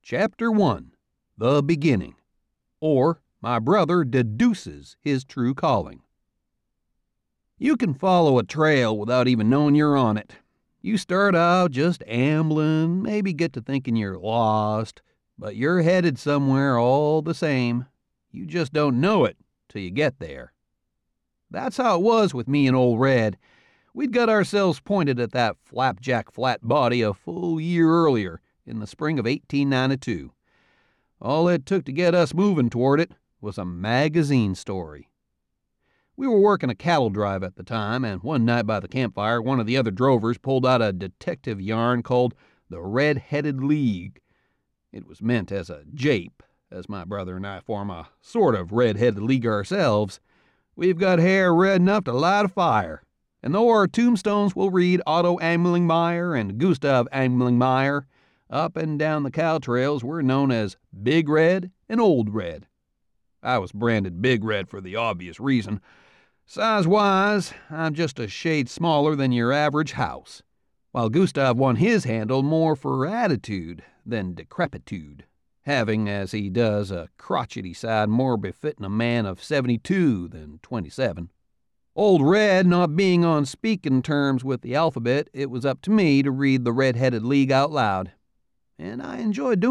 Chapter 1, The Beginning, or My Brother Deduces His True Calling. You can follow a trail without even knowing you're on it. You start out just ambling, maybe get to thinking you're lost, but you're headed somewhere all the same. You just don't know it till you get there. That's how it was with me and Old Red. We'd got ourselves pointed at that flapjack flat body a full year earlier, in the spring of 1892. All it took to get us moving toward it was a magazine story. We were working a cattle drive at the time, and one night by the campfire, one of the other drovers pulled out a detective yarn called The Red-Headed League. It was meant as a jape, as my brother and I form a sort of red-headed league ourselves. We've got hair red enough to light a fire, and though our tombstones will read Otto Amelingmeyer and Gustav Amelingmeyer, up and down the cow trails we're known as Big Red and Old Red. I was branded Big Red for the obvious reason. Size-wise, I'm just a shade smaller than your average house, while Gustav won his handle more for attitude than decrepitude, having, as he does, a crotchety side more befitting a man of 72 than 27. Old Red not being on speaking terms with the alphabet, it was up to me to read the Red-Headed League out loud, and I enjoyed doing it.